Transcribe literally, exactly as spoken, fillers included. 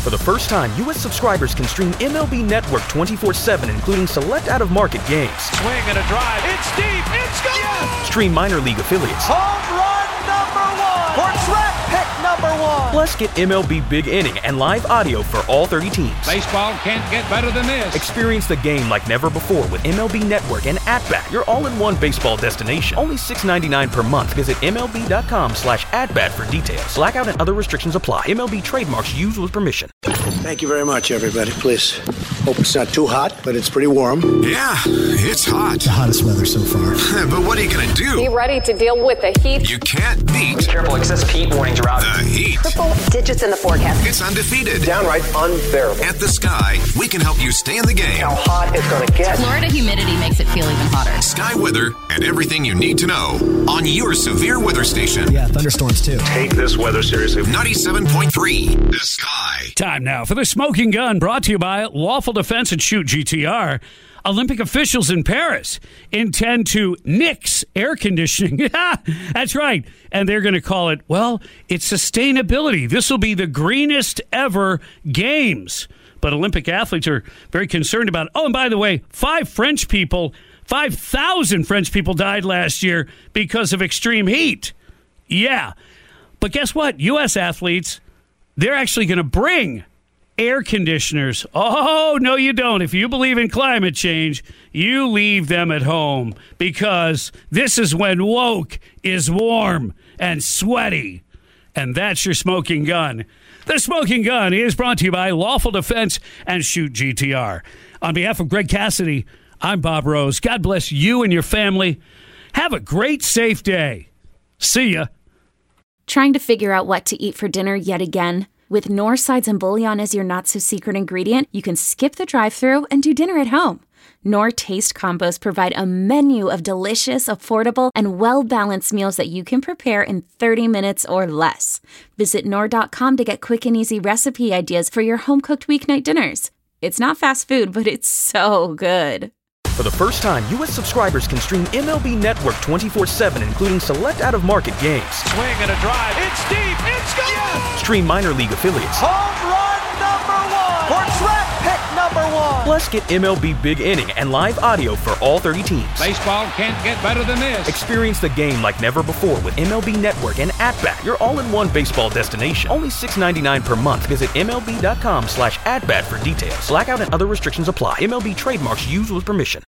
For the first time, U S subscribers can stream M L B Network twenty-four seven, including select out-of-market games. Swing and a drive. It's deep. It's gone. Yes. Stream minor league affiliates. Home run number one. For draft pick number one. Plus, get M L B Big Inning and live audio for all thirty teams. Baseball can't get better than this. Experience the game like never before with M L B Network and At-Bat, your all-in-one baseball destination. Only six dollars and ninety-nine cents per month. Visit M L B dot com slash at-bat for details. Blackout and other restrictions apply. M L B trademarks used with permission. Thank you very much, everybody. Please. Hope it's not too hot, but it's pretty warm. Yeah, it's hot. The hottest weather so far. But what are you going to do? Be ready to deal with the heat. You can't beat. Be careful, excessive heat warnings are out. The heat. Triple digits in the forecast. It's undefeated. Downright unbearable. At The Sky, we can help you stay in the game. How hot it's going to get. Florida humidity makes it feel even hotter. Sky weather and everything you need to know on your severe weather station. Yeah, thunderstorms too. Take this weather seriously. ninety-seven point three, The Sky. Time now for the Smoking Gun, brought to you by Lawful Defense and Shoot G T R. Olympic officials in Paris intend to nix air conditioning. That's right. And they're going to call it, well, it's sustainability. This will be the greenest ever games. But Olympic athletes are very concerned about it. Oh, and by the way, five French people, five thousand French people died last year because of extreme heat. Yeah. But guess what? U S athletes, they're actually going to bring air conditioners. Oh, no, you don't. If you believe in climate change, you leave them at home, because this is when woke is warm and sweaty. And that's your Smoking Gun. The Smoking Gun is brought to you by Lawful Defense and Shoot G T R. On behalf of Greg Cassidy, I'm Bob Rose. God bless you and your family. Have a great, safe day. See ya. Trying to figure out what to eat for dinner yet again? With Knorr sides and bouillon as your not-so-secret ingredient, you can skip the drive-thru and do dinner at home. Knorr Taste Combos provide a menu of delicious, affordable, and well-balanced meals that you can prepare in thirty minutes or less. Visit Knorr dot com to get quick and easy recipe ideas for your home-cooked weeknight dinners. It's not fast food, but it's so good. For the first time, U S subscribers can stream M L B Network twenty-four seven, including select out-of-market games. Swing and a drive. It's deep. It's gone. Yes. Stream minor league affiliates. Home run number one. For draft pick number one. Plus, get M L B Big Inning and live audio for all thirty teams. Baseball can't get better than this. Experience the game like never before with M L B Network and At-Bat, your all-in-one baseball destination. Only six dollars and ninety-nine cents per month. Visit M L B dot com slash at-bat for details. Blackout and other restrictions apply. M L B trademarks used with permission.